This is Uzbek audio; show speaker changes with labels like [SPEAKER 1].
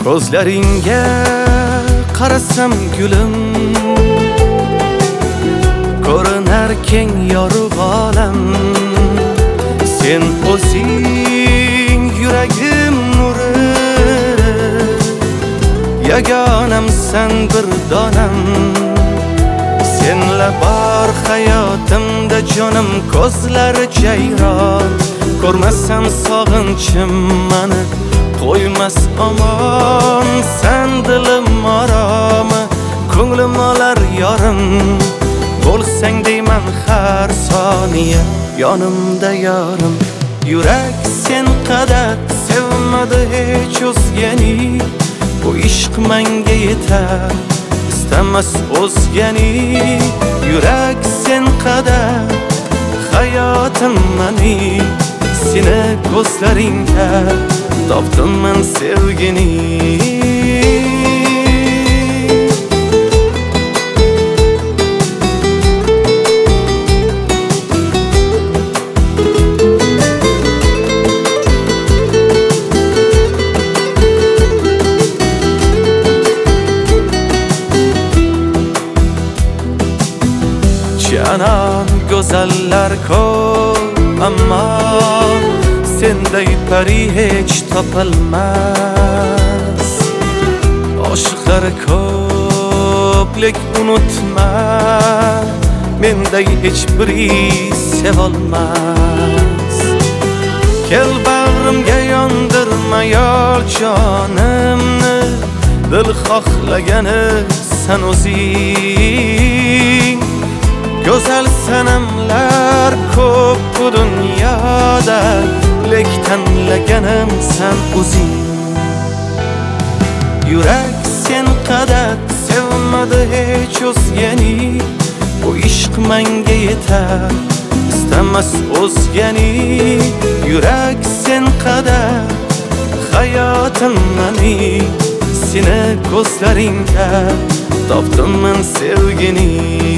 [SPEAKER 1] ko'zlaringga qarasam gulim, ko'rinar keng yorug' olam. Sen o'zing yuragim nuri, yagonamsan bir donam. Senla bor hayotimda jonim, ko'zlari jayron. Ko'rmasam sog'inchim mani qo'ymas omon. Sen dilim oromi, ko'nglim olar yorim. Bo'lsang deyman har soniya yonimda yorim. Yurak sen qadar sevmadi hech o'zgani, bu ishq menga yetar, istamas o'zgani. Yurak sen qadar hayotim mani, seni ko'zlaringda topdim men sevgini. Canan go'zallar ko'p, ammo senday pari hech topilmas. Oshiqlar ko'p, lek unutma, menday hech biri sevolmas. Kel bag'rimga yondirma yor jonimni, dil xohlagani sen o'zing. Go'zal sanamlar ko'p bu dunyoda, lek tanlaganim sen o'zing. Yurak sen qadar sevmadi hech o'zgani, bu ishq menga yetar, istamas o'zgani. Yurak sen qadar hayotim mani, seni ko'zlaringda topdim men sevgini.